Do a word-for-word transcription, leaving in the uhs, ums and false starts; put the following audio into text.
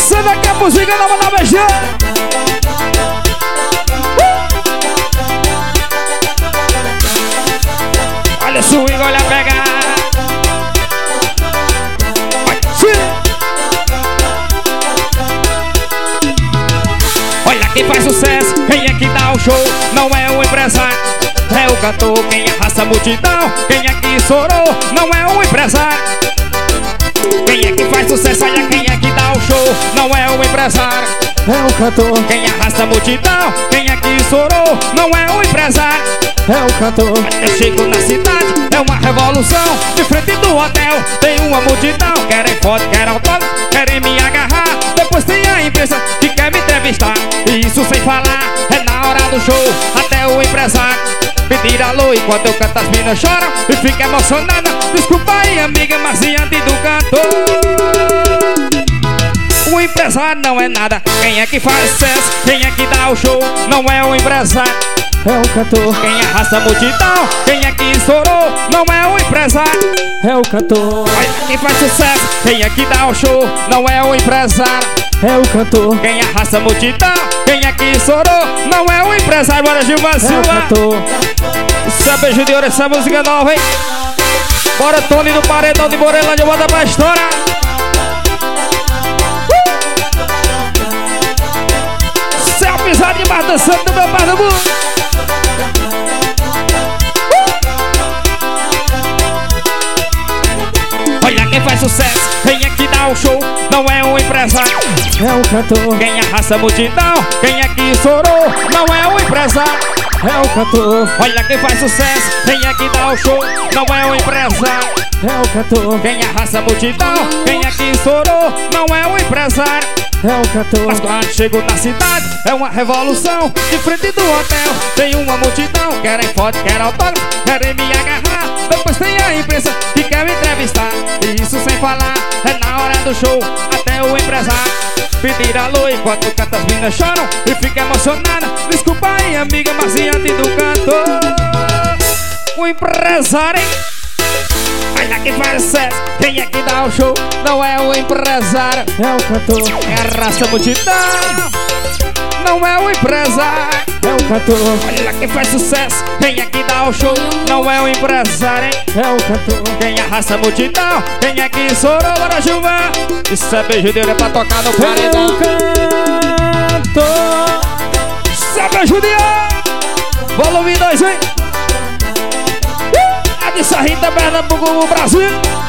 Começando aqui a música nova na B G. Olha o swing, olha a pegar. Olha quem faz sucesso, quem é que dá o show. Não é o empresário, é o cantor. Quem arrasta a multidão, quem é que estourou. Não é o empresário. Quem é que faz sucesso, olha quem é que dá o show. Não é o empresário, é o cantor. Quem arrasta a multidão, quem é que estourou. Não é o empresário, é o cantor. Eu chego na cidade, é uma revolução. De frente do hotel, tem uma multidão. Querem foto, querem autógrafo, querem me agarrar. Depois tem a imprensa que quer me entrevistar. E isso sem falar, é na hora do show. Até o empresário pedir alô. E quando eu canto as minas choram e fica emocionada. Desculpa aí amiga, mas diante do cantor o empresário não é nada. Quem é que faz sucesso, quem é que dá o show. Não é o empresário, é o cantor. Quem arrasta a multidão, quem é que estourou. Não é o empresário, é o cantor. Olha quem faz sucesso, quem é que dá o show. Não é o empresário, é o cantor. Quem arrasta a multidão, quem é que estourou. Não é o empresário. Bora Gilmar Silva, é o cantor. Isso é beijo de ouro, essa música nova, hein? Bora Tony do Paredão de Morelândia, bota pra história. Cê é a pisada de Marta Santo do meu Pernambuco. Olha quem faz sucesso, quem é que dá o show. Não é o empresário, é o cantor. Quem arrasta a multidão, quem é que estourou. Não é o empresário, é o cantor. Olha quem faz sucesso, quem é que dá o show. Não é o empresário, é o cantor. Quem arrasta a multidão, quem é que estourou. Não é o empresário, é o cantor. Mas quando chego na cidade, é uma revolução. De frente do hotel, tem uma multidão. Querem foto, querem autógrafo, querem me agarrar. Depois tem a imprensa que quer me entrevistar. E isso sem falar, é na hora do show. Até o empresário pedir alô. Enquanto canta as minas choram e fica emocionada. Desculpa aí amiga, mas diante do cantor o empresário, hein? Olha quem faz sucesso, quem é que dá o show. Não é o empresário, é o cantor. Quem arrasta a multidão, não é o empresário, é o cantor. Olha quem faz sucesso, quem é que dá o show. Não é o empresário, hein? É o cantor. Quem arrasta a multidão, quem é que estourou. Bora Gilmar, isso é beijo dele, é pra tocar no paredão. É o cantor. Isso é beijo dele. Volume dois, hein? Uh! É de Sarrita, Pernambuco, Brasil.